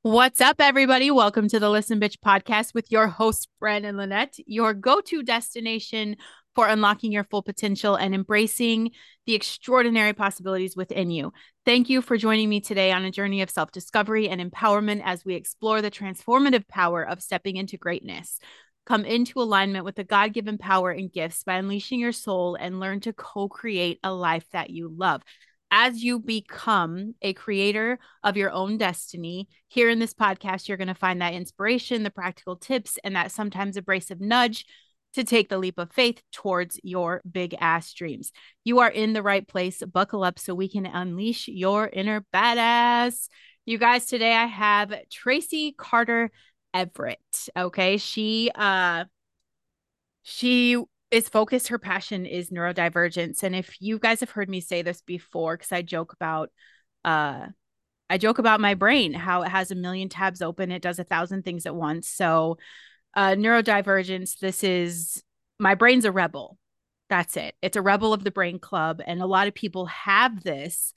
What's up, everybody? Welcome to the Listen Bitch podcast with your host, Brandon Lynette, your go to destination for unlocking your full potential and embracing the extraordinary possibilities within you. Thank you for joining me today on a journey of self discovery and empowerment as we explore the transformative power of stepping into greatness. Come into alignment with the God given power and gifts by unleashing your soul and learn to co create a life that you love. As you become a creator of your own destiny, here in this podcast, you're going to find that inspiration, the practical tips, and that sometimes abrasive nudge to take the leap of faith towards your big ass dreams. You are in the right place. Buckle up so we can unleash your inner badass. You guys, today I have Tracy Carter Everett. Okay. She is focused. Her passion is neurodivergence. And if you guys have heard me say this before, because uh I joke about my brain, how it has a million tabs open, it does 1,000 things at once. So neurodivergence, this is my brain's a rebel. That's it. It's a rebel of the brain club. And a lot of people have this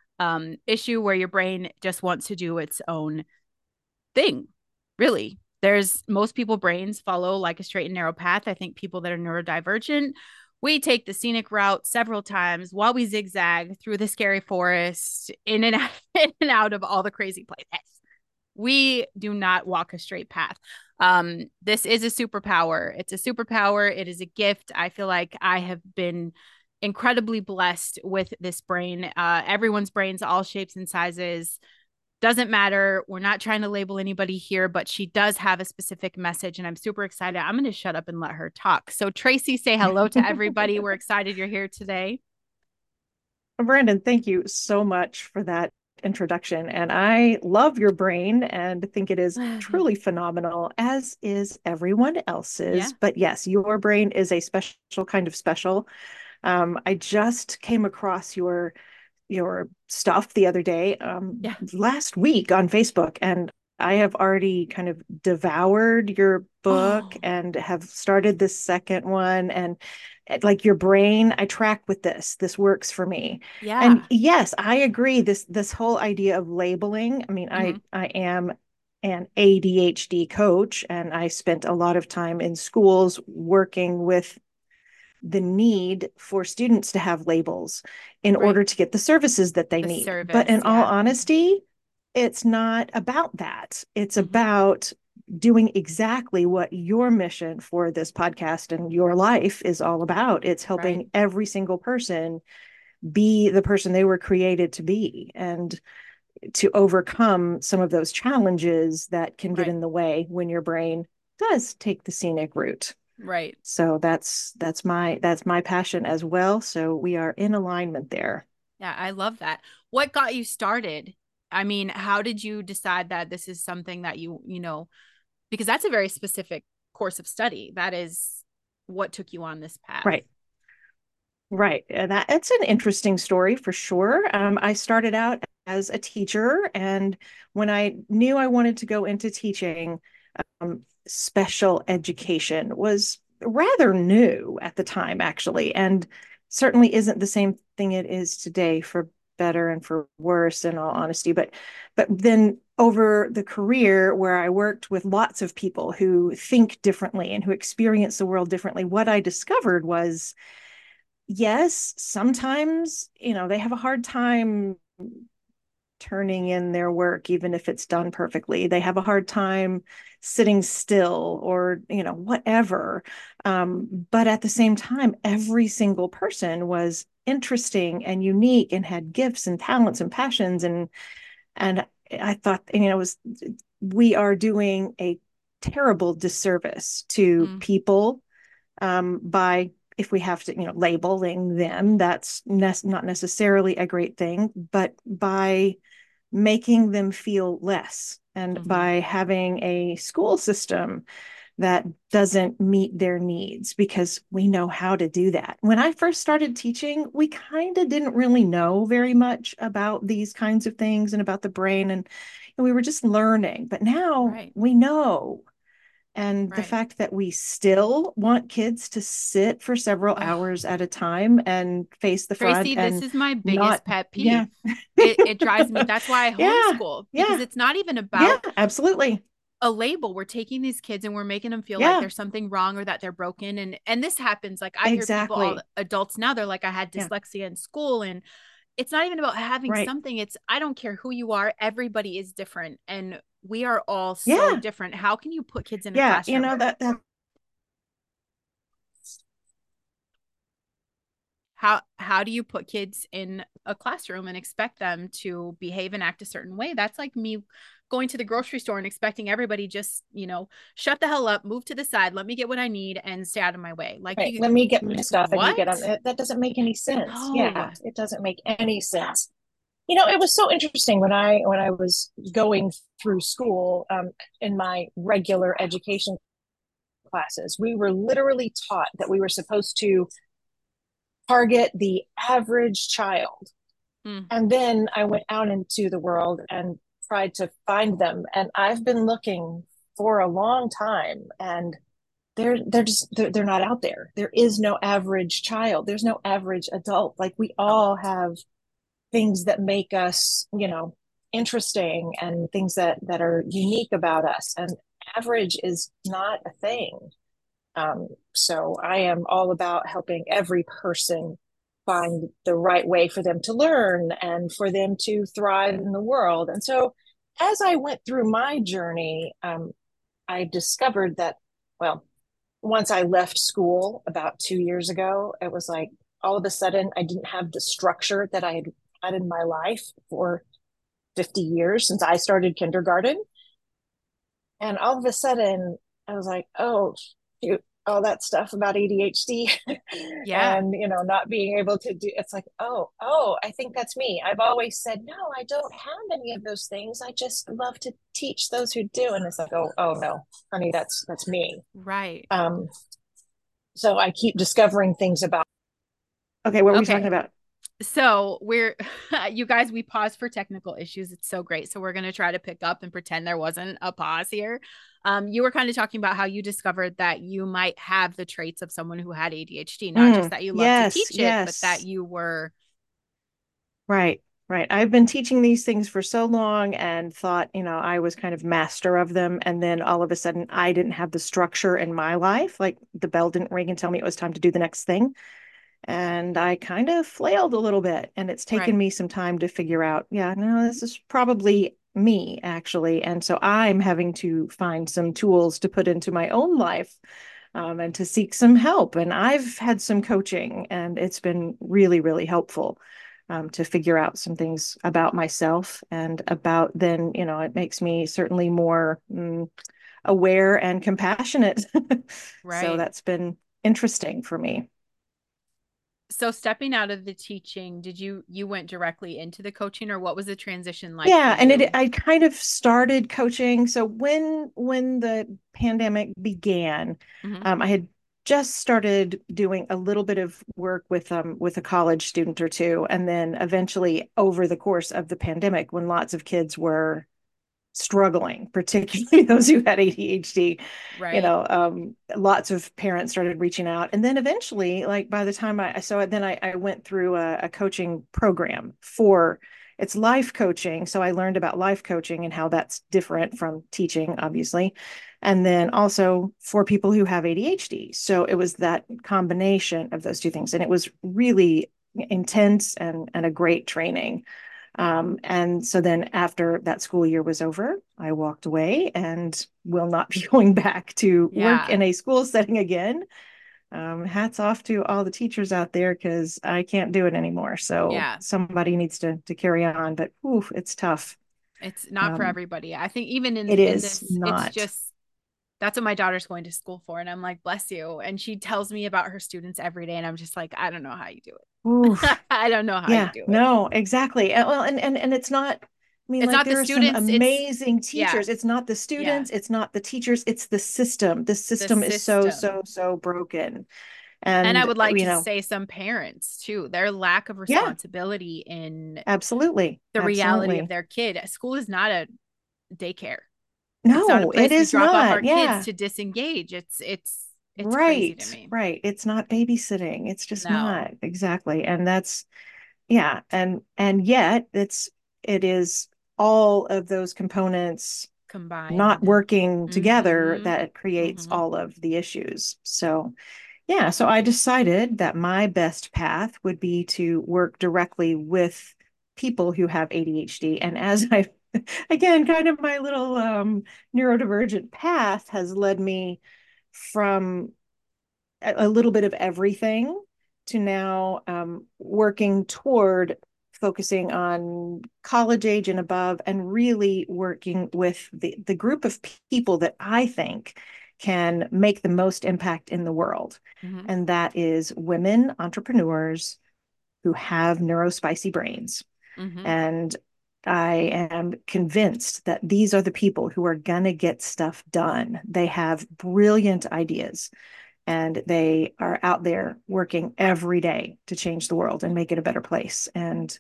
issue where your brain just wants to do its own thing, really. There's most people brains follow like a straight and narrow path. I think people that are neurodivergent, we take the scenic route several times while we zigzag through the scary forest, in and out of all the crazy places. We do not walk a straight path. This is a superpower. It's a superpower. It is a gift. I feel like I have been incredibly blessed with this brain. Everyone's brains, all shapes and sizes, doesn't matter. We're not trying to label anybody here, but she does have a specific message, and I'm super excited. I'm going to shut up and let her talk. So, Tracy, say hello to everybody. We're excited you're here today. Brandon, thank you so much for that introduction. And I love your brain and think it is truly phenomenal, as is everyone Yeah. else's. But yes, your brain is a special kind of special. I just came across your stuff the other day, Yeah. last week on Facebook, and I have already kind of devoured your book Oh, and have started this second one. And like your brain, I track with this works for me. And yeah. yes, I agree. This whole idea of labeling. I mean, Hmm. I am an ADHD coach, and I spent a lot of time in schools working with the need for students to have labels in Right. order to get the services that they The need. But service. in all Yeah. honesty, it's not about that. It's Hmm. about doing exactly what your mission for this podcast and your life is all about. It's Right. helping every single person be the person they were created to be and to overcome some of those challenges that can get Right. in the way when your brain does take the scenic route. Right. So that's my passion as well. So we are in alignment there. Yeah. I love that. What got you started? I mean, how did you decide that this is something that because that's a very specific course of study. That is what took you on this path. Right. Right. That it's an interesting story for sure. I started out as a teacher, and when I knew I wanted to go into teaching, special education was rather new at the time, actually, and certainly isn't the same thing it is today, for better and for worse, in all honesty. But then over the career where I worked with lots of people who think differently and who experience the world differently, what I discovered was, yes, sometimes, they have a hard time turning in their work, even if it's done perfectly. They have a hard time sitting still or, whatever. But at the same time, every single person was interesting and unique and had gifts and talents and passions. And I thought, we are doing a terrible disservice to Mm, people, by, if we have to, labeling them. That's not necessarily a great thing, but by making them feel less and hmm. by having a school system that doesn't meet their needs, because we know how to do that. When I first started teaching, we kind of didn't really know very much about these kinds of things and about the brain, and we were just learning. But now Right. we know, And the Right. fact that we still want kids to sit for several Ugh. hours at a time and face the front Tracy, this and is my not, biggest pet yeah, peeve. It drives me. That's why I yeah, homeschool, because yeah, it's not even yeah, about absolutely. a label. We're taking these kids and we're making them feel like Yeah, there's something wrong or that they're broken. And this happens. Like I hear people, all exactly. adults now, they're like, I had Yeah, dyslexia in school. And it's not even about having right. something. It's I don't care who you are, everybody is different. And we are all so Yeah, different. How can you put kids in a yeah. classroom? How do you put kids in a classroom and expect them to behave and act a certain way? That's like me going to the grocery store and expecting everybody just, shut the hell up, move to the side, let me get what I need and stay out of my way. Like Right. you Let me get my stuff and you get on. what? That doesn't make any sense. No. Yeah, it doesn't make any sense. It was so interesting when I was going through school, in my regular education classes. We were literally taught that we were supposed to target the average child. Mm, And then I went out into the world and tried to find them. And I've been looking for a long time, and they're not out there. There is no average child. There's no average adult. Like, we all have things that make us, interesting, and things that are unique about us. And average is not a thing. So I am all about helping every person find the right way for them to learn and for them to thrive in the world. And so as I went through my journey, I discovered that, well, once I left school about 2 years ago, it was like all of a sudden I didn't have the structure that I had had in my life for 50 years since I started kindergarten. And all of a sudden I was like, oh, shoot, all that stuff about ADHD yeah. and, not being able to do, it's like, I think that's me. I've always said, no, I don't have any of those things. I just love to teach those who do. And it's like, oh no, honey, that's me. Right. Um, so I keep discovering things about. Okay, what were we talking Okay. about? So we're you guys, we paused for technical issues. It's so great. So we're gonna try to pick up and pretend there wasn't a pause here. You were kind of talking about how you discovered that you might have the traits of someone who had ADHD, not just that you love to Yes, teach it, but that yes. you were Right, right. I've been teaching these things for so long and thought, I was kind of master of them. And then all of a sudden, I didn't have the structure in my life. Like the bell didn't ring and tell me it was time to do the next thing. And I kind of flailed a little bit. And it's taken right, me some time to figure out, yeah, no, this is probably me, actually. And so I'm having to find some tools to put into my own life, and to seek some help. And I've had some coaching, and it's been really, really helpful, to figure out some things about myself and about then, it makes me certainly more aware and compassionate. So right. that's been interesting for me. So stepping out of the teaching, did you went directly into the coaching, or what was the transition like for Yeah, and you? I kind of started coaching. So when the pandemic began, Hmm. I had just started doing a little bit of work with a college student or two, and then eventually over the course of the pandemic, when lots of kids were struggling, particularly those who had ADHD, Right. lots of parents started reaching out. And then eventually, like by the time I went through a coaching program for it's life coaching. So I learned about life coaching and how that's different from teaching, obviously. And then also for people who have ADHD. So it was that combination of those two things. And it was really intense and a great training. And so then after that school year was over, I walked away and will not be going back to work Yeah. in a school setting again. Hats off to all the teachers out there because I can't do it anymore. So Yeah. somebody needs to carry on, but oof, it's tough. It's not for Um, everybody. I think even in it in is this, it's not. just that's what my daughter's going to school for. And I'm like, bless you. And she tells me about her students every day. And I'm just like, I don't know how you do it. Oof. I don't know how you Yeah, do it. no, exactly. Well, and it's not, I mean, It's like not the there are some students, it's amazing yeah, teachers. It's not the yeah, students, it's not the teachers, it's the system. The the system is so, system. so, so broken. And I And, would like to say some parents too, their lack of yeah, responsibility in absolutely. the reality of Absolutely. their kid. School is not a daycare. It's not a No, it place we is drop off our not. kids Yeah. to disengage. It's crazy to Right. me. Right. It's not babysitting. It's just No, not. Exactly. And that's, yeah. And yet it is all of those components not combined. working together Mm-hmm. that creates Mm-hmm. all of the issues. So, yeah, so I decided that my best path would be to work directly with people who have ADHD. And as I, again, kind of my little neurodivergent path has led me from a little bit of everything to now working toward focusing on college age and above and really working with the group of people that I think can make the most impact in the world. Mm-hmm. And that is women entrepreneurs who have neurospicy brains. Mm-hmm. And I am convinced that these are the people who are going to get stuff done. They have brilliant ideas and they are out there working every day to change the world and make it a better place. And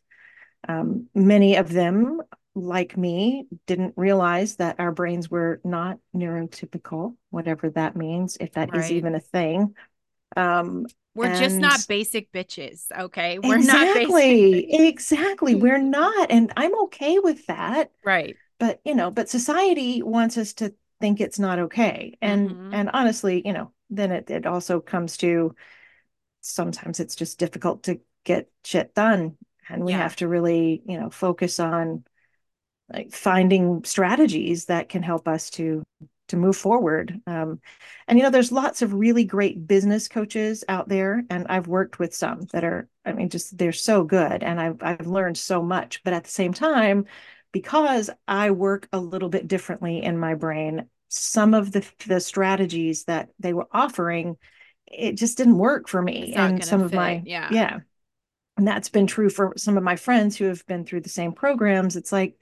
many of them, like me, didn't realize that our brains were not neurotypical, whatever that means, if that is Right. even a thing. Um, We're just and not basic bitches, okay? We're not basic exactly, we're bitches. not, and I'm okay with that. Right. But but society wants us to think it's not okay, Mm-hmm. and honestly, then it also comes to sometimes it's just difficult to get shit done, and we Yeah. have to really focus on like finding strategies that can help us to move forward. And there's lots of really great business coaches out there, and I've worked with some that are, I mean, just they're so good, and I've learned so much. But at the same time, because I work a little bit differently in my brain, some of the strategies that they were offering, it just didn't work for me. It's not And gonna some of fit. my, Yeah. yeah, and that's been true for some of my friends who have been through the same programs. It's like,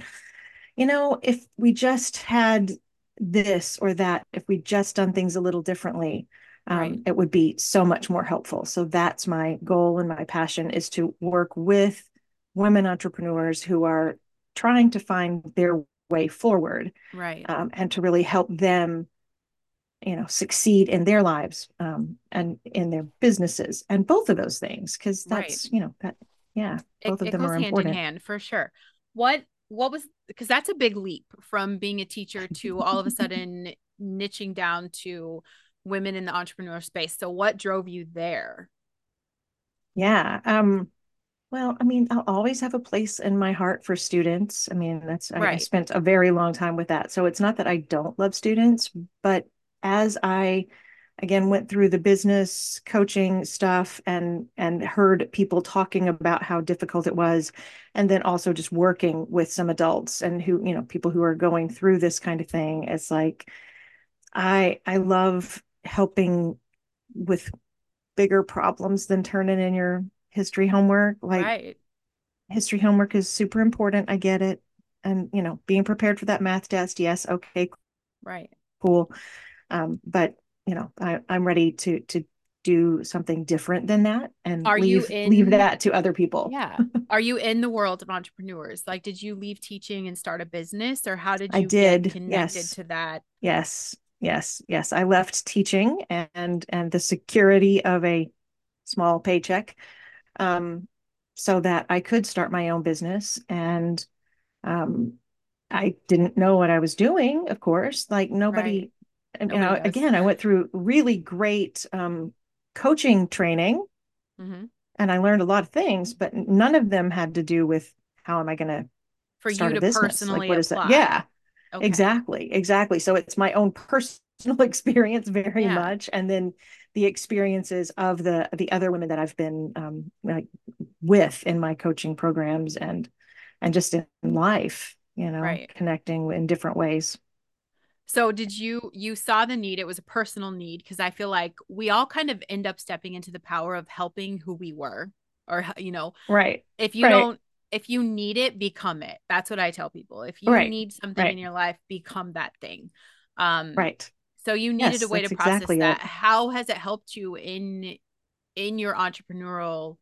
if we just had this or that, if we just done things a little differently, Right. it would be so much more helpful. So that's my goal and my passion, is to work with women entrepreneurs who are trying to find their way forward, Right. and to really help them succeed in their lives, and in their businesses, and both of those things, because Right. that's that, yeah, It both of it them goes are hand in important. hand for sure. What was, because that's a big leap from being a teacher to all of a sudden niching down to women in the entrepreneur space. So what drove you there? Yeah. Well, I mean, I'll always have a place in my heart for students. I mean, I Right. spent a very long time with that. So it's not that I don't love students, but as I again went through the business coaching stuff and heard people talking about how difficult it was, and then also just working with some adults and who, people who are going through this kind of thing, it's like I love helping with bigger problems than turning in your history homework. Like, Right. history homework is super important. I get it. And, being prepared for that math test. Yes. Okay, Right. cool. But, I'm ready to do something different than that and Are you leave in, that to other people. yeah. Are you in the world of entrepreneurs? Like, did you leave teaching and start a business, or how did I you get did. connected Yes. to that? Yes. Yes. Yes. I left teaching and the security of a small paycheck, um, so that I could start my own business. And um, I didn't know what I was doing, of course. Like Right. nobody, Nobody does. again, I went through really great coaching training, Hmm. and I learned a lot of things, but none of them had to do with how am I going to For you start a to business? Like, personally what is that? Yeah, apply. Okay. exactly. Exactly. So it's my own personal experience very Yeah. much. And then the experiences of the other women that I've been like with in my coaching programs, and just in life, Right. connecting in different ways. So did you saw the need, it was a personal need, because I feel like we all kind of end up stepping into the power of helping who we were, or Right. if you Right. don't, if you need it, become it. That's what I tell people. If you Right. need something in Right. your life, become that thing. Um Right. so you needed a Yes, way to that's process exactly that. it. How has it helped you in your entrepreneurial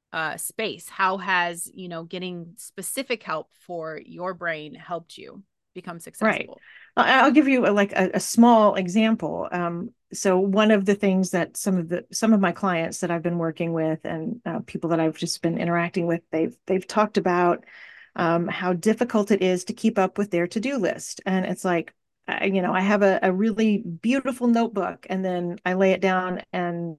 space? How has, getting specific help for your brain helped you? become Right. successful. I'll give you a small example. So one of the things that some of my clients that I've been working with and people that I've just been interacting with, they've talked about how difficult it is to keep up with their to-do list. And it's like, I have a really beautiful notebook, and then I lay it down and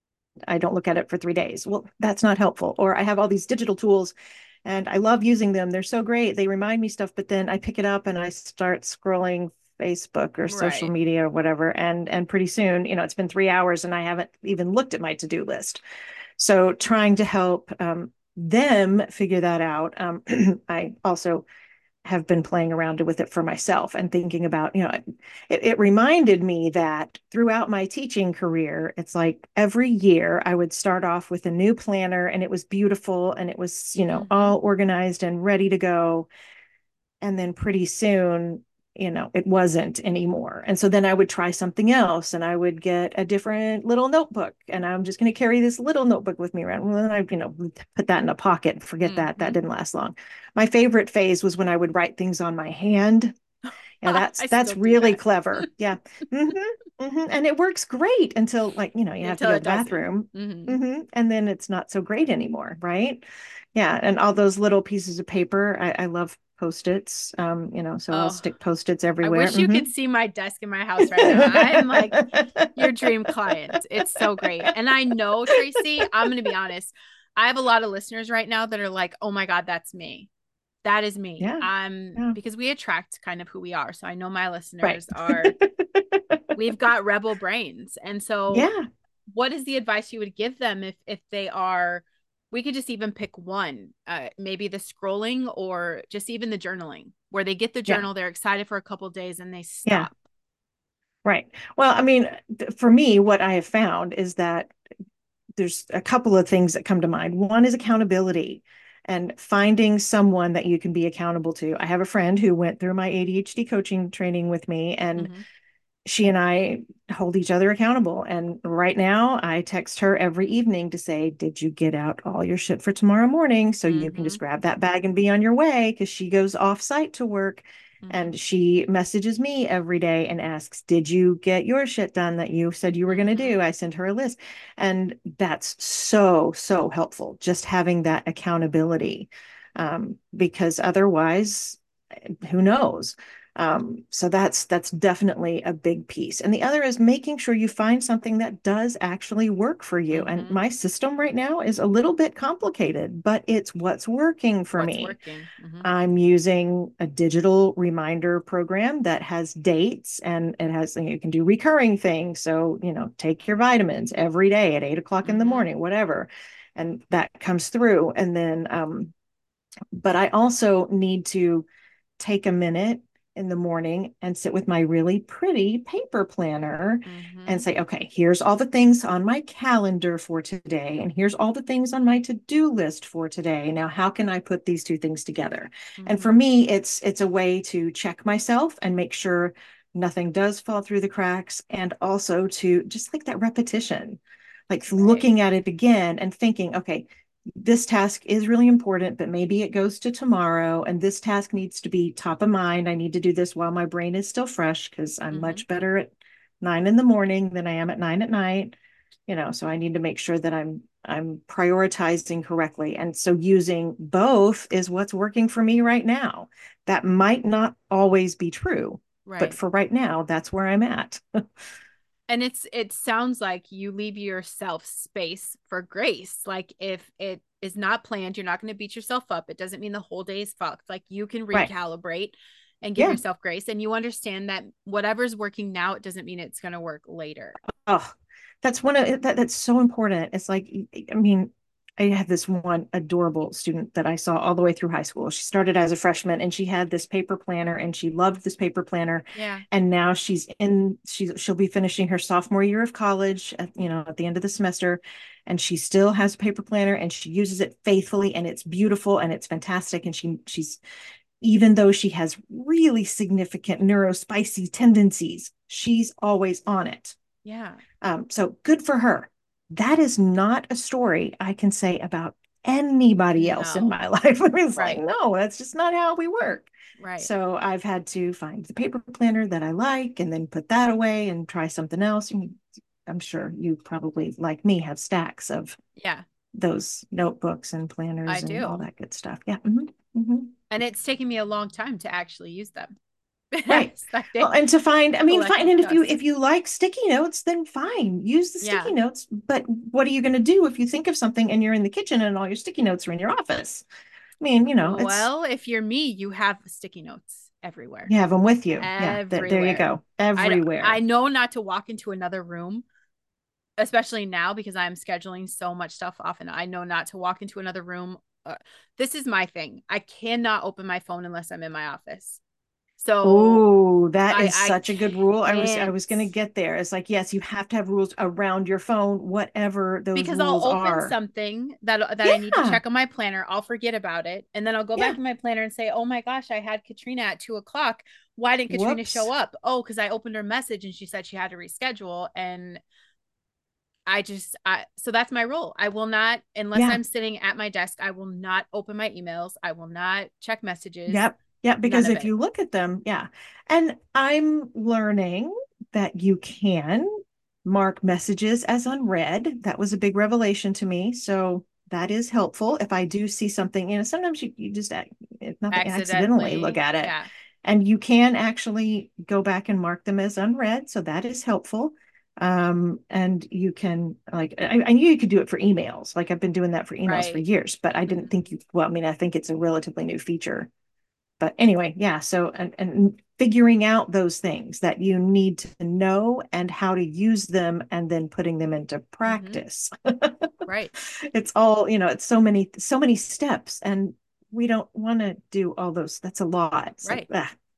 I don't look at it for 3 days. Well, that's not helpful. Or I have all these digital tools and I love using them. They're so great. They remind me stuff, but then I pick it up and I start scrolling Facebook or social Right. media or whatever. And pretty soon, it's been 3 hours and I haven't even looked at my to-do list. So trying to help them figure that out. I also have been playing around with it for myself and thinking about, it reminded me that throughout my teaching career, it's like every year I would start off with a new planner and it was beautiful and it was, Mm-hmm. all organized and ready to go. And then pretty soon, it wasn't anymore. And so then I would try something else and I would get a different little notebook and I'm just going to carry this little notebook with me around. Well, then I, put that in a pocket and forget that. That Mm-hmm. didn't last long. My favorite phase was when I would write things on my hand. Yeah, that's I still that's do really that clever. Yeah. And it works great until like, you have to until go to it the doesn't. bathroom. Mm-hmm. And then it's not so great anymore, right? Yeah, and all those little pieces of paper. I love Post-its. So I'll Oh, stick Post-its I everywhere. wish you could see my desk in my house right now. I am like your dream client. It's so great. And I know, Tracy, I'm going to be honest. I have a lot of listeners right now that are like, oh my God, that's me. That is me. Yeah, yeah, Because we attract kind of who we are. So I know my right. listeners are, we've got rebel brains. And so Yeah, what is the advice you would give them if they are, we could just even pick one, maybe the scrolling or just even the journaling, where they get the yeah, journal, they're excited for a couple days and they yeah, stop. right. Well, I mean, for me, what I have found is that there's a couple of things that come to mind. One is accountability and finding someone that you can be accountable to. I have a friend who went through my ADHD coaching training with me, and Mm-hmm. she and I hold each other accountable. And right now, I text her every evening to say, did you get out all your shit for tomorrow morning? So you can Mm-hmm. just grab that bag and be on your way, because she goes off site to work. Mm-hmm. And she messages me every day and asks, did you get your shit done that you said you were going to Mm-hmm. do? I sent her a list. And that's so, so helpful, just having that accountability. Because otherwise, who knows? So that's definitely a big piece. And the other is making sure you find something that does actually work for you. And Mm-hmm. my system right now is a little bit complicated, but it's what's working for What's me. working? Mm-hmm. I'm using a digital reminder program that has dates, and it has, you can do recurring things. So, take your vitamins every day at 8 o'clock in the Mm-hmm. morning, whatever. And that comes through. And then, but I also need to take a minute in the morning and sit with my really pretty paper planner Mm-hmm. and say, okay, here's all the things on my calendar for today. And here's all the things on my to-do list for today. Now, how can I put these two things together? And for Mm-hmm. me, it's a way to check myself and make sure nothing does fall through the cracks. And also to just like that repetition, like Right. looking at it again and thinking, okay, this task is really important, but maybe it goes to tomorrow. And this task needs to be top of mind. I need to do this while my brain is still fresh, because I'm Mm-hmm. much better at 9 in the morning than I am at 9 at night. So I need to make sure that I'm prioritizing correctly. And so using both is what's working for me right now. That might not always be true, but Right. for right now, that's where I'm at. And it sounds like you leave yourself space for grace. Like if it is not planned, you're not going to beat yourself up. It doesn't mean the whole day is fucked. Like you can Right. recalibrate and give Yeah. yourself grace, and you understand that whatever's working now, it doesn't mean it's going to work later. Oh, that's one of that's so important. It's like, I mean, I had this one adorable student that I saw all the way through high school. She started as a freshman and she had this paper planner and she loved this paper planner. Yeah. And now she'll be finishing her sophomore year of college at the end of the semester. And she still has a paper planner and she uses it faithfully and it's beautiful and it's fantastic. And she's even though she has really significant neurospicy tendencies, she's always on it. Yeah. So good for her. That is not a story I can say about anybody else in No. my life. I mean, it's like, Right. no, that's just not how we work. Right. So I've had to find the paper planner that I like and then put that away and try something else. I'm sure you probably, like me, have stacks of Yeah, those notebooks and I planners and all do. that good stuff. Yeah. Mm-hmm. And it's taken me a long time to actually use them. Right. It's like Well, they and to find, I mean, fine. collected And dust. if you like sticky notes, then fine, use the Yeah. sticky notes. But what are you going to do if you think of something and you're in the kitchen and all your sticky notes are in your office? I mean, it's Well, if you're me, you have sticky notes everywhere. you have them with you. Yeah, there you Everywhere. go. Everywhere. I know not to walk into another room, especially now because I'm scheduling so much stuff off, and I know not to walk into another room. This is my thing. I cannot open my phone unless I'm in my office. So Oh, that is I such a good rule. I can't, was going to get there. It's like, yes, you have to have rules around your phone, whatever those because I'll rules open are. something that I need to Yeah. check on my planner. I'll forget about it. And then I'll go back Yeah. in my planner and say, oh my gosh, I had Katrina at 2 o'clock. Why didn't Katrina show Whoops. up? Oh, because I opened her message and she said she had to reschedule. And so that's my rule. I will not, unless Yeah. I'm sitting at my desk, I will not open my emails. I will not check messages. Yep. Yeah, None because of if it. you look at them, yeah. And I'm learning that you can mark messages as unread. That was a big revelation to me. So that is helpful. If I do see something, sometimes you just, if nothing, accidentally look Accidentally. at it. Yeah. And you can actually go back and mark them as unread. So that is helpful. And you can, like, I knew you could do it for emails. Like I've been doing that for emails for Right. years, but I didn't Mhm. think well, I mean, I think it's a relatively new feature. But anyway, yeah. So, and figuring out those things that you need to know and how to use them and then putting them into Mhm. practice. Right. It's all, it's so many steps, and we don't want to do all those. That's a lot. It's like, Right.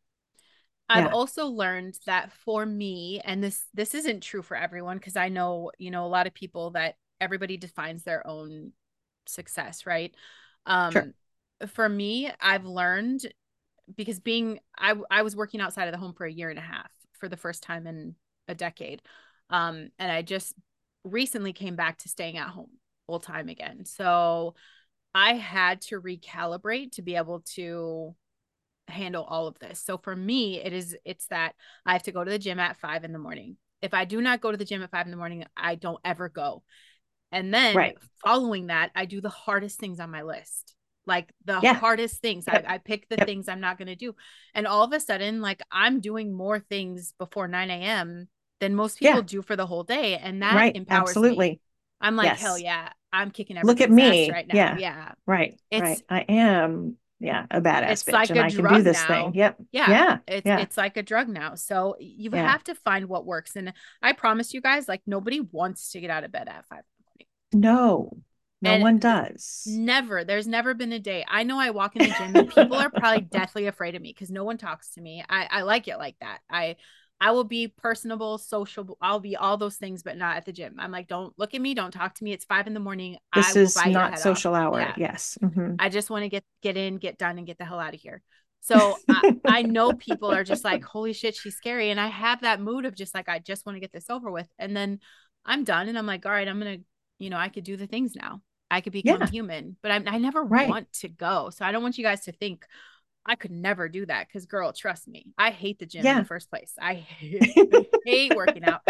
I've yeah, also learned that for me, and this isn't true for everyone, because I know, a lot of people that everybody defines their own success, right? sure. Um, for me, I've learned because I was working outside of the home for a year and a half for the first time in a decade. And I just recently came back to staying at home full time again. So I had to recalibrate to be able to handle all of this. So for me, it's that I have to go to the gym at 5 in the morning. If I do not go to the gym at 5 in the morning, I don't ever go. And then Right. following that, I do the hardest things on my list. Like the Yeah. hardest things. Yep. I pick the Yep. things I'm not going to do. And all of a sudden, like I'm doing more things before 9 a.m. than most people Yeah. do for the whole day. And that Right. empowers me. Absolutely. I'm like, hell Yes. yeah, I'm kicking Look at everybody's ass me. right now. Yeah. Yeah. Right. It's Right. I am, yeah, a badass it's bitch like and a I can do drug this thing. now. Yep. Yeah, Yeah. it's Yeah. it's like a drug now. So you Yeah. have to find what works. And I promise you guys, like nobody wants to get out of bed at 5 in the morning. No, no And one does. there's never been a day. I know I walk in the gym and people are probably deathly afraid of me because no one talks to me. I like it like that. I will be personable, sociable. I'll be all those things, but not at the gym. I'm like, don't look at me, don't talk to me. It's 5 in the morning. I This will is bite your not head off. social hour. Yeah. Yes. Hmm. I just want to get in, get done, and get the hell out of here. So I know people are just like, holy shit, she's scary. And I have that mood of just like, I just want to get this over with. And then I'm done. And I'm like, all right, I'm going to, I could do the things now. I could become Yeah. human, but I never Right. want to go. So I don't want you guys to think I could never do that. Cause girl, trust me, I hate the gym in the Yeah. first place. I hate working out.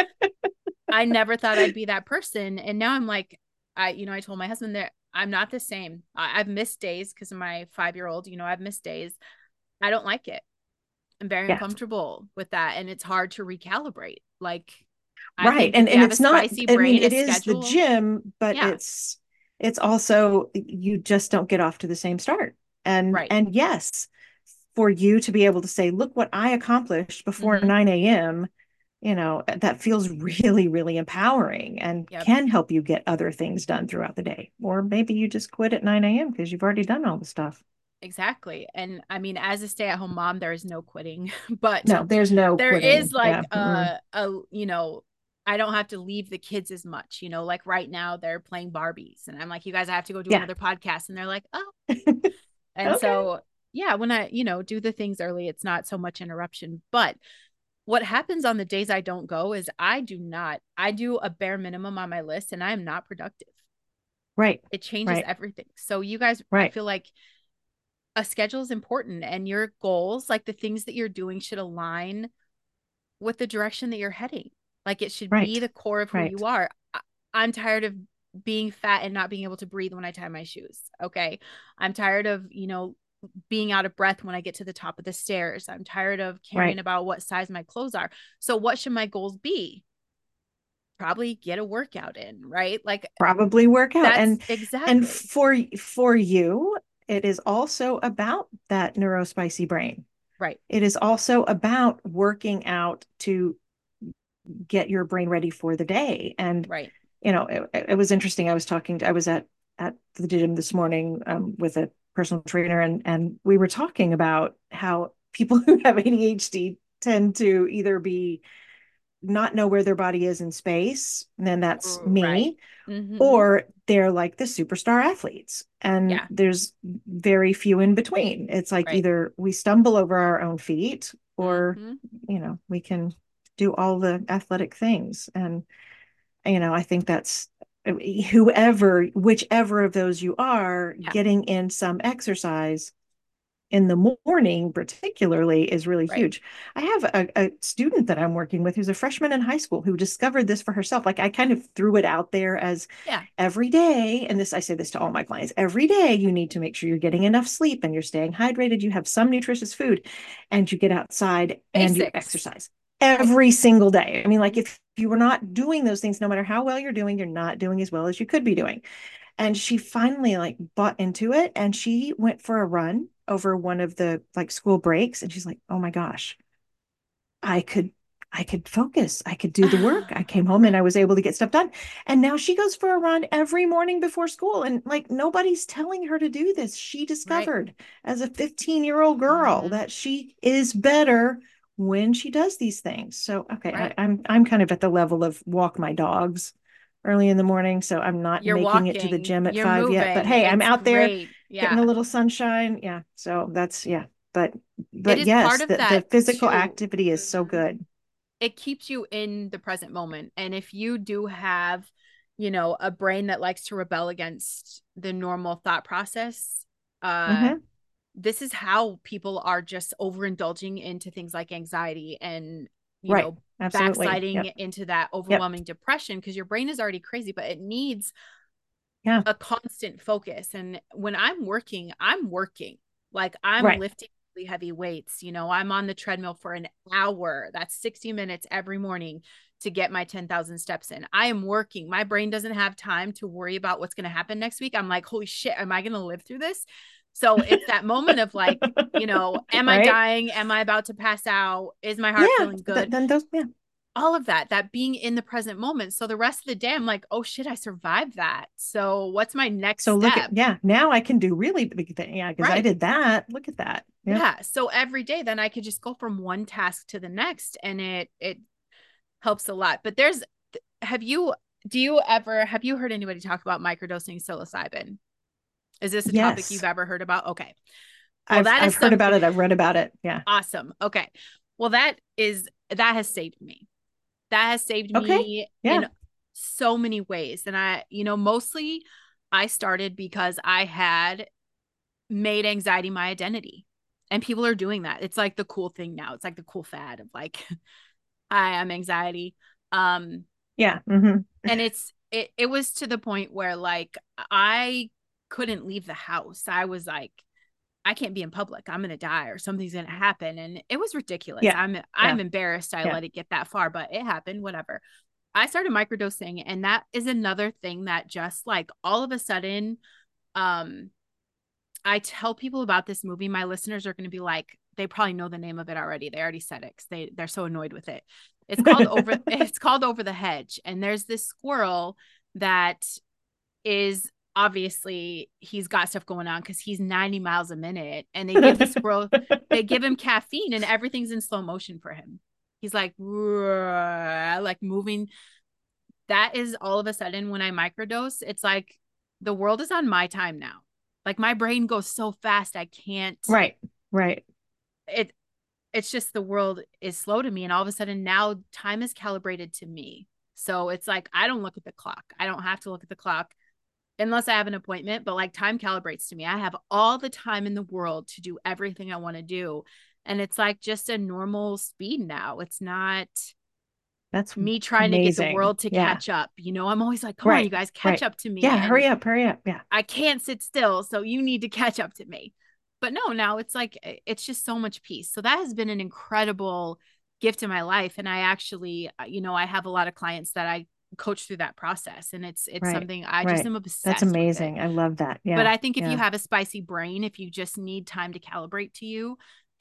I never thought I'd be that person. And now I'm like, I told my husband that I'm not the same. I've missed days because of my 5-year-old, I've missed days. I don't like it. I'm very Yeah. uncomfortable with that. And it's hard to recalibrate. Like, I Right. think if you And have a it's not, spicy I mean, brain, a it is the schedule, gym, but yeah, it's also you just don't get off to the same start. right. And yes, for you to be able to say, look what I accomplished before Mm-hmm. 9 a.m., that feels really, really empowering and Yep. can help you get other things done throughout the day. Or maybe you just quit at 9 a.m. because you've already done all the stuff. Exactly. And I mean, as a stay-at-home mom, there is no quitting, but No, there's no there is quitting. like Yeah. Mm-mm. I don't have to leave the kids as much, like right now they're playing Barbies and I'm like, you guys, I have to go do Yeah. another podcast. And they're like, oh, and Okay. so yeah, when I, do the things early, it's not so much interruption. But what happens on the days I don't go is I do a bare minimum on my list and I am not productive. Right. It changes Right. everything. So you guys, I Right. feel like a schedule is important, and your goals, like the things that you're doing, should align with the direction that you're heading. Like it should be Right. the core of who Right. you are. I'm tired of being fat and not being able to breathe when I tie my shoes. Okay. I'm tired of, being out of breath when I get to the top of the stairs. I'm tired of caring Right. about what size my clothes are. So what should my goals be? Probably get a workout in, right? Like Probably work out. that's And exactly for you, it is also about that neurospicy brain. right. It is also about working out to get your brain ready for the day. And Right. it was interesting. I was at the gym this morning with a personal trainer, and we were talking about how people who have ADHD tend to either be not know where their body is in space, and then that's Right. me, Mm-hmm. or they're like the superstar athletes. And Yeah. there's very few in between. It's like Right. either we stumble over our own feet, or, Mm-hmm. we can do all the athletic things. And, I think that's whichever of those you are, Yeah. getting in some exercise in the morning particularly is really Right. huge. I have a student that I'm working with who's a freshman in high school who discovered this for herself. Like, I kind of threw it out there as Yeah. every day, and I say this to all my clients, every day you need to make sure you're getting enough sleep and you're staying hydrated, you have some nutritious food, and you get outside and you Basics. exercise Right. every single day. I mean, like, Mm-hmm. if you were not doing those things, no matter how well you're doing, you're not doing as well as you could be doing. And she finally like bought into it, and she went for a run over one of the like school breaks, and she's like, "Oh my gosh, I could I could focus. I could do the work. I came home and I was able to get stuff done." And now she goes for a run every morning before school, and like nobody's telling her to do this. She Right. discovered as a 15-year-old girl Mm-hmm. that she is better when she does these things. So okay, Right. I'm kind of at the level of walk my dogs early in the morning, so I'm not You're making it to the walking, gym at you're 5 yet. But moving. hey, I'm It's out there great. getting a Yeah. little sunshine. Yeah, so that's yeah. But It but is part yes, of the that physical too. activity is so Mhm. good. It keeps you in the present moment. And if you do have, a brain that likes to rebel against the normal thought process, uh, Hmm. this is how people are just overindulging into things like anxiety and, Right. Absolutely. backsliding Yep. into that Yep. overwhelming depression because your brain is already crazy, but it needs Yeah. a constant focus. And when I'm working. Like I'm Right. lifting really heavy weights. I'm on the treadmill for an hour. That's 60 minutes every morning to get my 10,000 steps in. I am working. My brain doesn't have time to worry about what's going to happen next week. I'm like, holy shit, am I going to live through this? So it's that moment of like, am I Right. dying? Am I about to pass out? Is my heart Yeah. feeling good? Then those. Yeah. All of that being in the present moment. So the rest of the day, I'm like, oh shit, I survived that. So what's my next So look at step? yeah. Now I can do really big thing. Yeah, because I Right. did that. Look at that. Yep. Yeah. So every day, then I could just go from one task to the next, and it helps a lot. But have you, have you heard anybody talk about microdosing psilocybin? Is this a topic you've Yes. ever heard about? Okay. Well, that is I've heard about something it. I've read about it. Yeah. awesome. Okay. Well, that has saved me. That has saved Okay. me Yeah. in so many ways. And mostly I started because I had made anxiety my identity. And people are doing that. It's like the cool thing now. It's like the cool fad of like, I am anxiety. Um, Yeah. Hmm. and it was to the point where like I couldn't leave the house. I was like, I can't be in public. I'm gonna die or something's gonna happen. And it was ridiculous. Yeah. I'm Yeah. embarrassed I Yeah. let it get that far, but it happened, whatever. I started microdosing, and that is another thing that just like all of a sudden, um, I tell people about this movie. My listeners are gonna be like, they probably know the name of it already. They already said it because they're so annoyed with it. It's called Over the Hedge. And there's this squirrel that is obviously he's got stuff going on because he's 90 miles a minute, and they give him caffeine and everything's in slow motion for him. He's like like moving. That is all of a sudden when I microdose, it's like the world is on my time now. Like my brain goes so fast I can't. Right. Right. it it's just the world is slow to me, and all of a sudden now time is calibrated to me. So it's like I don't look at the clock. I don't have to look at the clock. unless I have an appointment, but like time calibrates to me. I have all the time in the world to do everything I want to do. And it's like just a normal speed now. It's not That's me trying to get the amazing. world to Yeah. catch up. You know, I'm always like, come on, you Right. guys, catch Right. up to me. Yeah. And Hurry up. Hurry up. Yeah. I can't sit still. So you need to catch up to me. But no, now it's like, it's just so much peace. So that has been an incredible gift in my life. And I actually, I have a lot of clients that I coach through that process. And it's Right. something I just Right. am That's obsessed with it. amazing. I love that. But Yeah. I think if you Yeah. have a spicy brain, if you just need time to calibrate to you,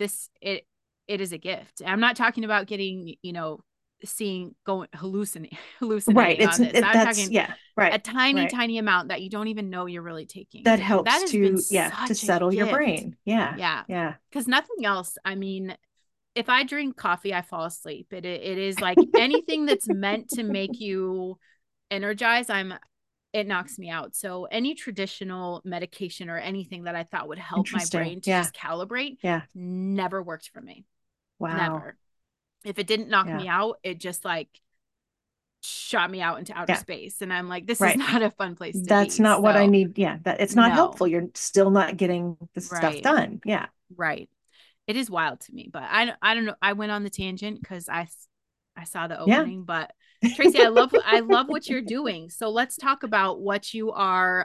it is a gift. I'm not talking about getting, seeing going Right. hallucinating on this. I'm That's, talking yeah. a Right. tiny, Right. tiny amount that you don't even know you're really taking. That And that helps has been to, yeah, to such a settle your gift. brain. Yeah. Yeah. Yeah. Because nothing else, I mean, if I drink coffee, I fall asleep. It is like anything that's meant to make you energized, it knocks me out. So any traditional medication or anything that I thought would help my Interesting. brain to Yeah. just calibrate Yeah. never worked for me. Wow. Never. If it didn't knock Yeah. me out, it just like shot me out into outer Yeah. space. And I'm like, this is Right. not a fun place to That's be. not what I So need. Yeah. That it's not no. helpful. You're still not getting the stuff Right. done. Yeah. Right. It is wild to me, but I don't know. I went on the tangent because I saw the Yeah. opening, but Tracy, I love what you're doing. So let's talk about what you are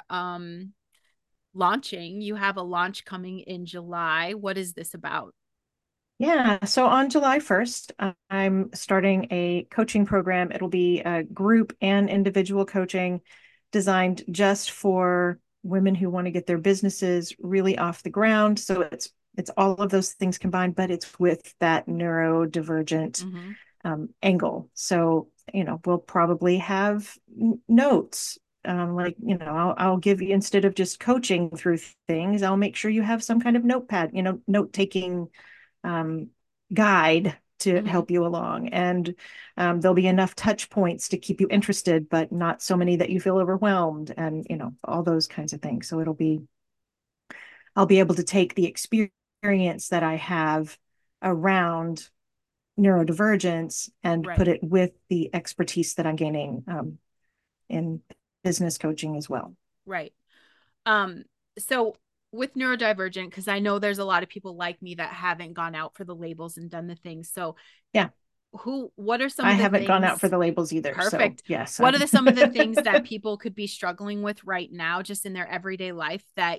launching. You have a launch coming in July. What is this about? Yeah. So on July 1st, I'm starting a coaching program. It'll be a group and individual coaching designed just for women who want to get their businesses really off the ground. So it's all of those things combined, but it's with that neurodivergent Mm-hmm. angle. So, we'll probably have notes. Like, I'll give you, instead of just coaching through things, I'll make sure you have some kind of notepad, note taking um, guide to Mm-hmm. help you along. And there'll be enough touch points to keep you interested, but not so many that you feel overwhelmed, and, all those kinds of things. So I'll be able to take the experience that I have around neurodivergence and put Right. it with the expertise that I'm gaining in business coaching as well. Right. Um, so with neurodivergent, because I know there's a lot of people like me that haven't gone out for the labels and done the things. So Yeah. what are some I of the haven't gone out for things? the labels either. So Perfect. yes, What are some of the things that people could be struggling with right now, just in their everyday life, that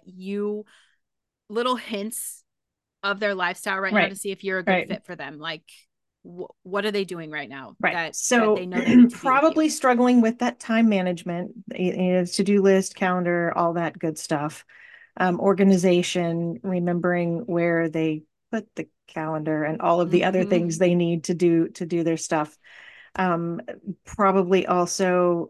little hints of their lifestyle right now to right, see if you're a good right. fit for them? Like, what are they doing right now Right. that they So know they need to be with probably you? struggling with that time management, to-do list, calendar, all that good stuff. Organization, remembering where they put the calendar and all of the other things Mm-hmm. they need to do their stuff. Probably also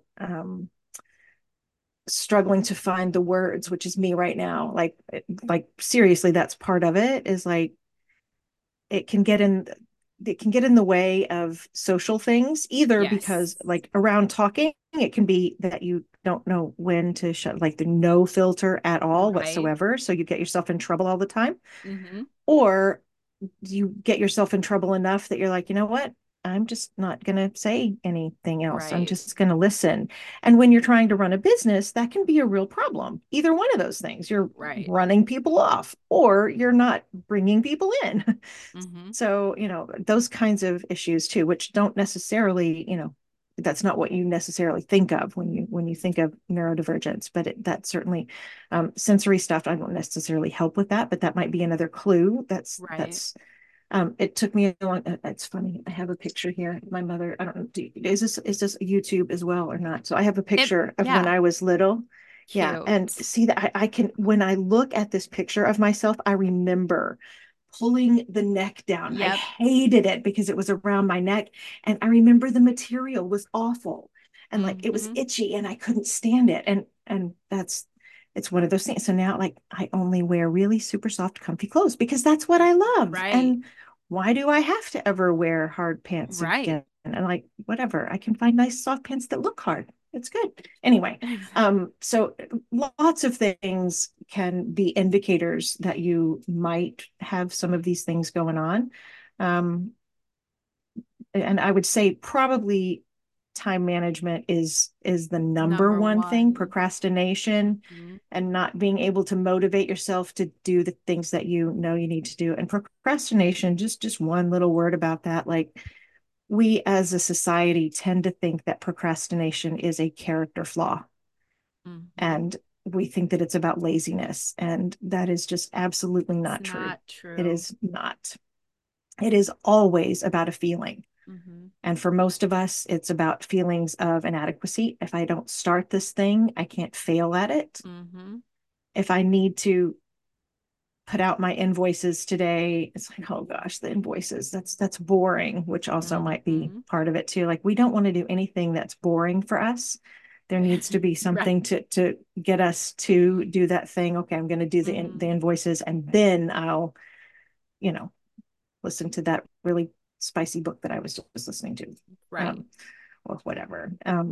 struggling to find the words, which is me right now. Like seriously, that's part of it, is like it can get in it can get in the way of social things, either Yes. because like around talking, it can be that you don't know when to shut, like the no filter at all Right. whatsoever. So you get yourself in trouble all the time. Mm-hmm. Or you get yourself in trouble enough that you're like, you know what? I'm just not going to say anything else. I'm Right. just going to listen. And when you're trying to run a business, that can be a real problem. Either one of those things. You're Right. running people off, or you're not bringing people in. Mm-hmm. So, those kinds of issues too, which don't necessarily, that's not what you necessarily think of when you think of neurodivergence, but that certainly sensory stuff, I don't necessarily help with that, but that might be another clue. That's Right. that's it took me a long. It's funny. I have a picture here. My mother. I don't know. Is this YouTube as well or not? So I have a picture of when Yeah. I was little. Yeah, and Cute. see that I can, when I look at this picture of myself, I remember pulling the neck down. I Yep. hated it because it was around my neck, and I remember the material was awful, and like it was Mm-hmm. itchy, and I couldn't stand it. And it's one of those things. So now, like, I only wear really super soft, comfy clothes because that's what I love. Right. And why do I have to ever wear hard pants Right. again? And like, whatever, I can find nice soft pants that look hard. It's good. Anyway, so lots of things can be indicators that you might have some of these things going on. Um, and I would say probably time management is the number Number one thing. one. Procrastination Mhm. and not being able to motivate yourself to do the things that you know you need to do. And procrastination, just one little word about that, like we as a society tend to think that procrastination is a character flaw, Mhm. and we think that it's about laziness, and that is just absolutely It's not true. not It true. is not. It is always about a feeling. Mhm. And for most of us, it's about feelings of inadequacy. If I don't start this thing, I can't fail at it. Mhm. If I need to put out my invoices today, it's like, oh gosh, the invoices, that's boring, which also might be Mhm. part of it too. Like we don't want to do anything that's boring for us. There needs to be Right. something to get us to do that thing. Okay, I'm going to do the Mhm. invoices, and then I'll, you know, listen to that really spicy book that I was just listening to. Right. Um, or whatever.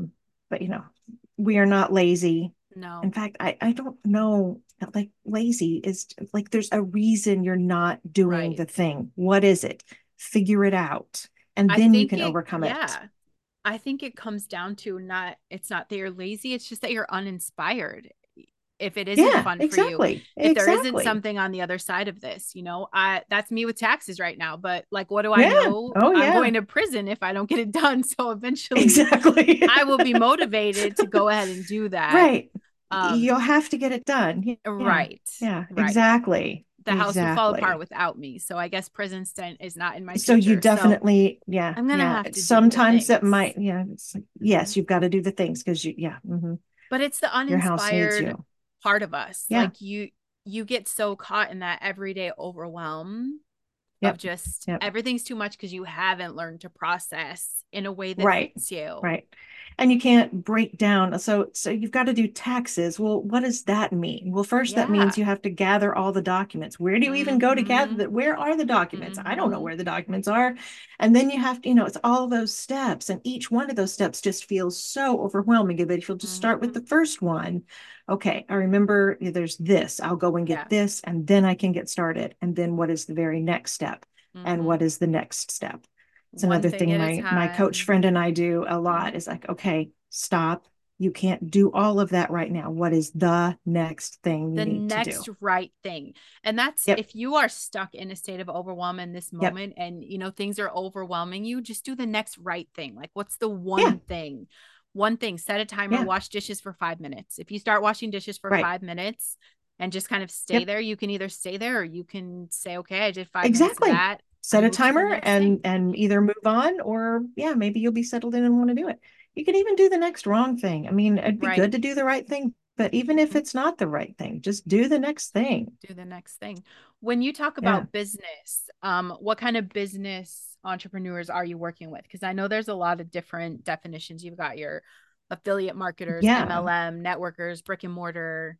But we are not lazy. In No. fact, I don't know, like lazy is like there's a reason you're not doing Right. the thing. What is it? Figure it out. And I then you think can it, overcome it. yeah. I think it comes down to not, it's not that you're lazy, it's just that you're uninspired. If it isn't Yeah, fun for you, exactly. if there isn't Exactly. something on the other side of this, that's me with taxes right now. But like, what do I Yeah. know? Oh I'm yeah. going to prison if I don't get it done. So eventually Exactly. I will be motivated to go ahead and do that. Right. Um, You'll have to get it done. Yeah. right, Yeah, right. exactly. The house would fall apart Exactly. without me. So I guess prison stint is not in my So you future. So definitely, yeah, I'm gonna yeah. have to do the Sometimes that things. might, yeah, Mhm. yes, you've got to do the things because yeah, But it's the your house needs uninspired you. part of us. Yeah, Like you get so caught in that everyday overwhelm of yep, just yep. everything's too much because you haven't learned to process in a way that Right, fits you. right. And you can't break down. So you've got to do taxes. Well, what does that mean? Well, first that means Yeah. you have to gather all the documents. Where do you even go to gather Mm-hmm. that? Where are the documents? I don't know Mm-hmm. where the documents are. And then you have to, it's all those steps. And each one of those steps just feels so overwhelming. But if you'll just start with Mm-hmm. the first one, okay, I remember there's this. I'll go and get Yeah. this, and then I can get started. And then what is the very next step? And Mm-hmm. what is the next step? It's One another thing thing at a my coach time. friend and I do a Mm-hmm. lot is like, okay, stop. You can't do all of that right now. What is the next thing you The need to do? next right thing. And that's Yep. if you are stuck in a state of overwhelm in this Yep. moment and things are overwhelming you, just do the next right thing. Like what's the Yeah. one thing? One thing, set a timer, Yeah. wash dishes for 5 minutes. If you start washing dishes for Right. 5 minutes and just kind of stay Yep. there, you can either stay there or you can say, okay, I did 5 minutes of Exactly. that. Set a Move to the timer next thing. and either move on, or yeah, maybe you'll be settled in and want to do it. You can even do the next wrong thing. I mean, it'd be Right. good to do the right thing, but even if Mhm. it's not the right thing, just do the next thing. Do the next thing. When you talk Yeah. about business, what kind of business entrepreneurs are you working with? Because I know there's a lot of different definitions. You've got your affiliate marketers, Yeah. MLM, networkers, brick and mortar.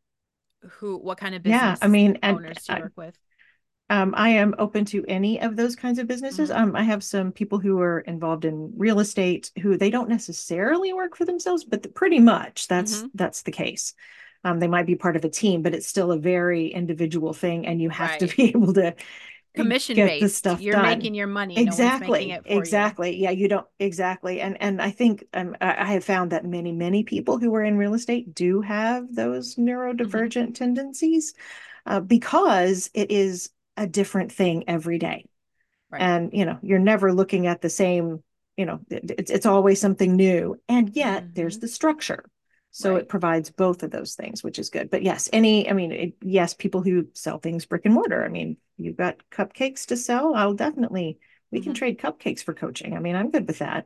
What kind of Yeah. I business mean, and owners do you work with? I am open to any of those kinds of businesses. Mm-hmm. I have some people who are involved in real estate who they don't necessarily work for themselves, but pretty much Mm-hmm. that's the case. They might be part of a team, but it's still a very individual thing, and you have to Right. be able to Commission get the based. stuff You're done. making your money. No one's making Exactly, it for you. exactly. Yeah, you don't exactly. And I think I have found that many people who are in real estate do have those Mm-hmm. neurodivergent tendencies, because it is a different thing every day. Right. And you're never looking at the same, it's always something new, and yet there's Mm-hmm. the structure, so it Right. provides both of those things, which is good. But yes, I mean, yes, people who sell things brick and mortar, I mean, you've got cupcakes to sell, I'll definitely, we can Mm-hmm. trade cupcakes for coaching. I mean, I'm good with that.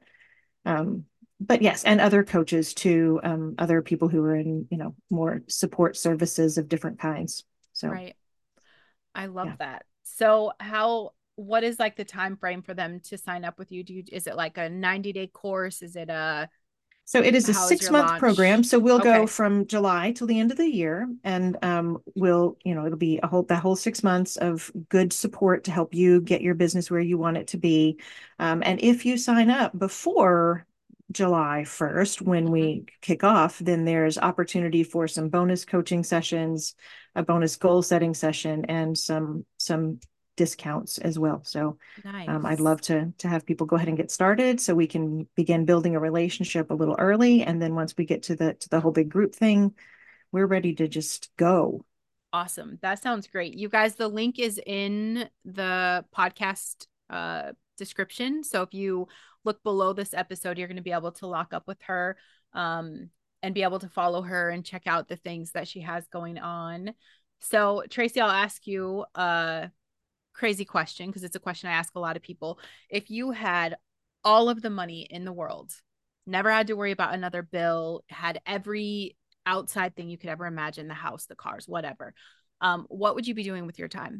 But yes, and other coaches too, other people who are in, more support services of different kinds. So Right. I love yeah. that. So what is like the time frame for them to sign up with you? Is it like a 90-day course? Is it So it is a how is your 6 month program. launch? So we'll go Okay. from July till the end of the year, and it'll be that whole 6 months of good support to help you get your business where you want it to be. And if you sign up before July 1st, when Mm-hmm. we kick off, then there's opportunity for some bonus coaching sessions, a bonus goal setting session, and some discounts as well. So I'd Nice. love to have people go ahead and get started so we can begin building a relationship a little early. And then once we get to the whole big group thing, we're ready to just go. Awesome. That sounds great. You guys, the link is in the podcast description. So if you look below this episode, you're going to be able to lock up with her and be able to follow her and check out the things that she has going on. So, Tracy, I'll ask you a crazy question because it's a question I ask a lot of people. If you had all of the money in the world, never had to worry about another bill, had every outside thing you could ever imagine, the house, the cars, whatever, what would you be doing with your time?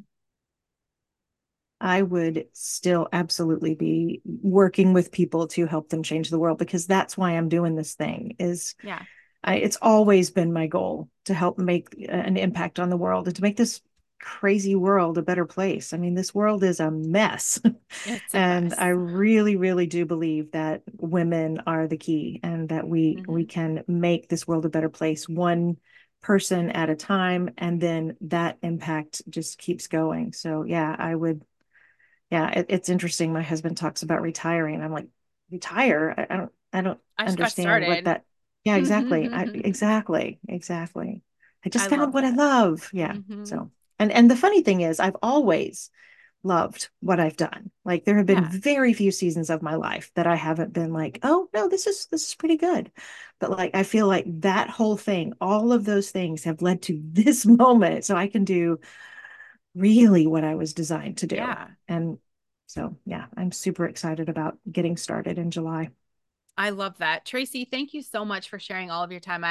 I would still absolutely be working with people to help them change the world, because that's why I'm doing this thing. Yeah. It's always been my goal to help make an impact on the world and to make this crazy world a better place. I mean, this world is a mess. It's a And mess. I really, really do believe that women are the key, and that we Mm-hmm. can make this world a better place, one person at a time, and then that impact just keeps going. So yeah, I would. Yeah, it's interesting. My husband talks about retiring. I'm like, retire? I don't I just got understand what started. that. Yeah, exactly. I Exactly. I just found love what I that. love. Yeah. Mm-hmm. So, and the funny thing is, I've always loved what I've done. Like, there have been Yeah. very few seasons of my life that I haven't been like, oh no, this is pretty good. But like, I feel like that whole thing, all of those things have led to this moment, so I can do really what I was designed to do. Yeah. And so, yeah, I'm super excited about getting started in July. I love that. Tracy, thank you so much for sharing all of your time.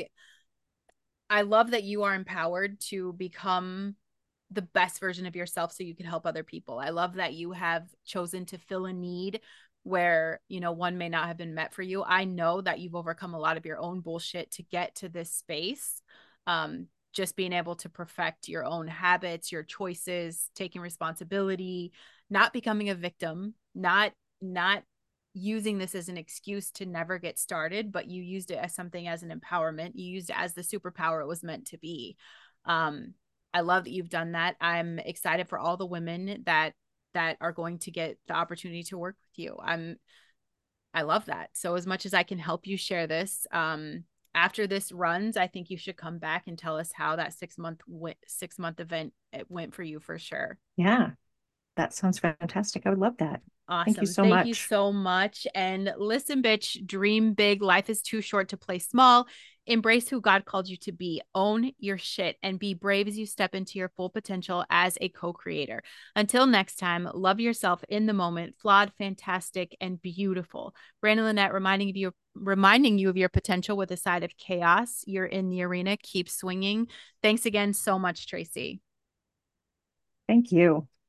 I love that you are empowered to become the best version of yourself so you can help other people. I love that you have chosen to fill a need where, one may not have been met for you. I know that you've overcome a lot of your own bullshit to get to this space. Just being able to perfect your own habits, your choices, taking responsibility, not becoming a victim, not using this as an excuse to never get started, but you used it as something, as an empowerment. You used it as the superpower it was meant to be. Um, I love that you've done that. I'm excited for all the women that are going to get the opportunity to work with you. I love that. So as much as I can help you share this, after this runs, I think you should come back and tell us how that 6-month event it went for you for sure. Yeah, that sounds fantastic. I would love that. Thank you Awesome. so Thank you much. so much. And listen, bitch, dream big. Life is too short to play small. Embrace who God called you to be. Own your shit and be brave as you step into your full potential as a co creator. Until next time, love yourself in the moment, flawed, fantastic, and beautiful. Brandon Lynette reminding you of your potential with a side of chaos. You're in the arena. Keep swinging. Thanks again so much, Tracy. Thank you.